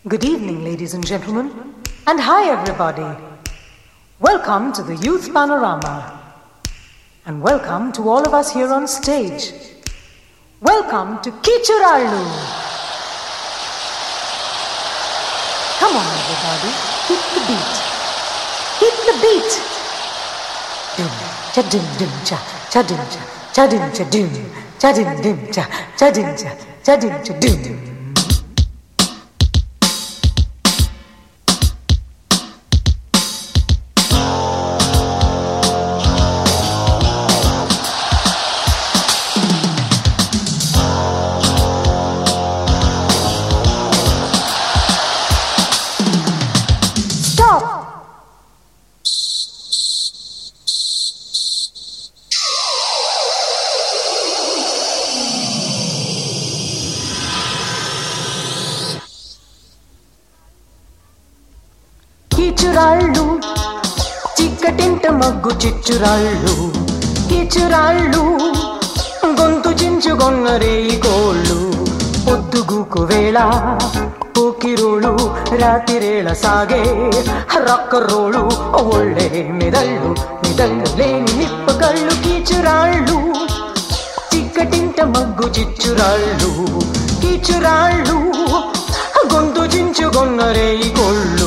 Good evening, ladies and gentlemen, and hi everybody. Welcome to the Youth Panorama, and welcome to all of us here on stage. Welcome to Kichurallu. Come on everybody, hit the beat. Hit the beat. Dum cha dum dum cha cha dum cha dum cha dum cha dum dum cha dum cha dum cha dum. కిచురాళ్ళు చిక్కటింట మగ్గు చిచ్చురాళ్ళు కిచురాళ్ళు గొంతు చించుగొన్నరే కోళ్ళు పొద్దుగుకు వేళ పోకిరోಳು రాతిరేళ సాగే రక్కరోಳು ఒళ్ళే మెదళ్ళు లేని నిప్పకళ్ళు కిచురాళ్ళు చిక్కటింట మగ్గు చిచ్చురాళ్ళు కిచురాళ్ళు గొంతు చించుగొన్నరే కోళ్ళు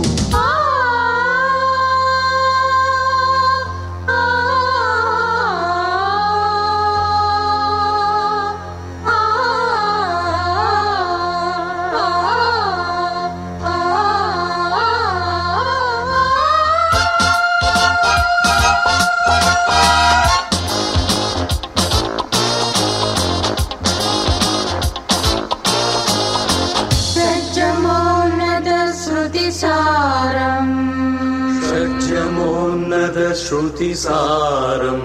श्रुतिसारम्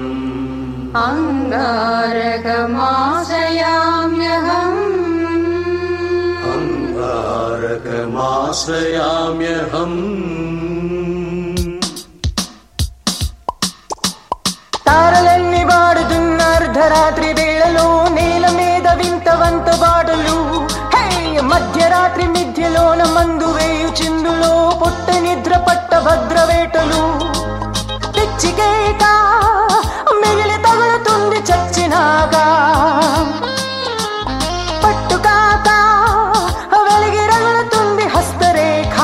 అంగారకమాశ్రయామ్యహం తారలన్నీ వాడుతున్న అర్ధరాత్రి వేళలో నేల మీద వింతవంత బాటలు మధ్యరాత్రి మిథ్యలోన మందు వేయు చిందులో పుట్ట నిద్ర పట్ట భద్రవేటలు పిచ్చికేక మిగిలి తగులుతుంది చచ్చినాక పట్టుకాక వెలిగి రగులుతుంది హస్తరేఖ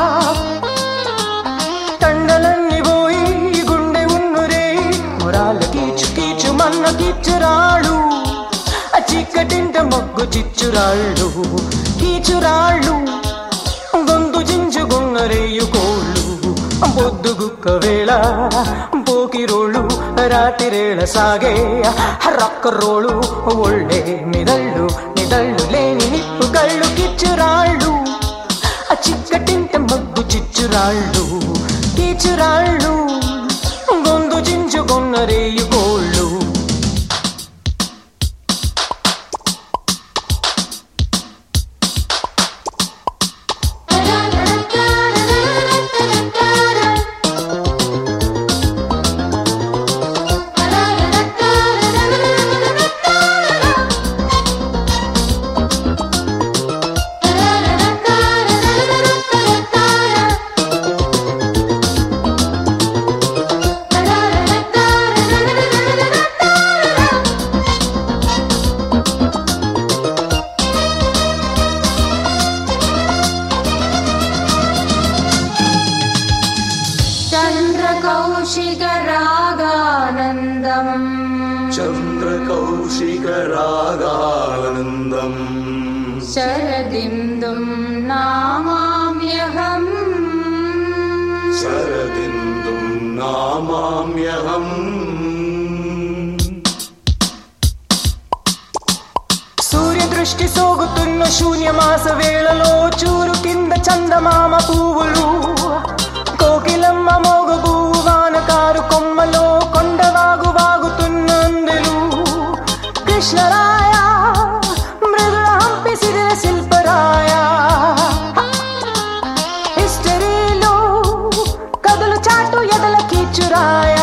కండలన్నీ పోయి గుండె ఉన్నురే మురాల కీచు కీచు మన్న కిచ్చురాళ్ళు చిక్కటింట మొగ్గు చిచ్చురాళ్ళు కీచురాళ్ళు గొంతు చించుగున్నరేయు కోళ్ళు పొద్దుగుక్క వేళ పోకిరోళ్ళు రాతిరేళ సాగే రక్కరోಳು ఒళ్ళే నిదళ్ళు లేని నిప్పు కళ్ళు కిచ్చురాళ్ళు చిక్కటింట మగ్గు చిచ్చురాళ్ళు కీచురాళ్ళు గొంతు చించుగున్నరేయు కోళ్ళు చంద్రకౌశికరాగానందం శరదిందుం నామామ్యహం సూర్యదృష్టి సోగుతున్న శూన్యమాస వేళలో చూరు కింద చందమామ పువ్వులు కోకిలమ్మ మోగగు వానకారు కొమ్మలో కొండవాగు వాగుతున్న అందెలు కృష్ణరాయ మృదుల హంపి సిరిల శిల్పరాయ హిస్టరీలో కదులు చాటు ఎదల కీచురాయ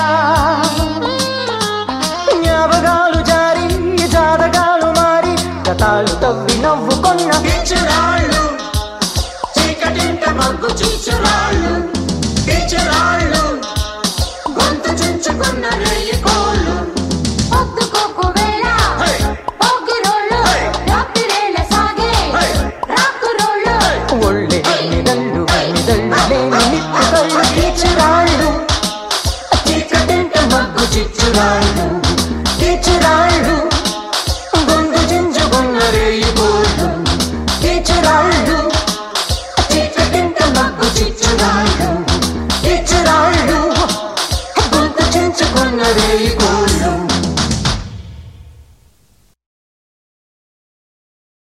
జ్ఞాపకాలు జారి జాతకాలు మారి గతాలు తవ్వి నవ్వుకొన్న కిచురాళ్ళు బొగ్గు చీచురాళ్ళు గొంతు చుంచుకున్న రేయి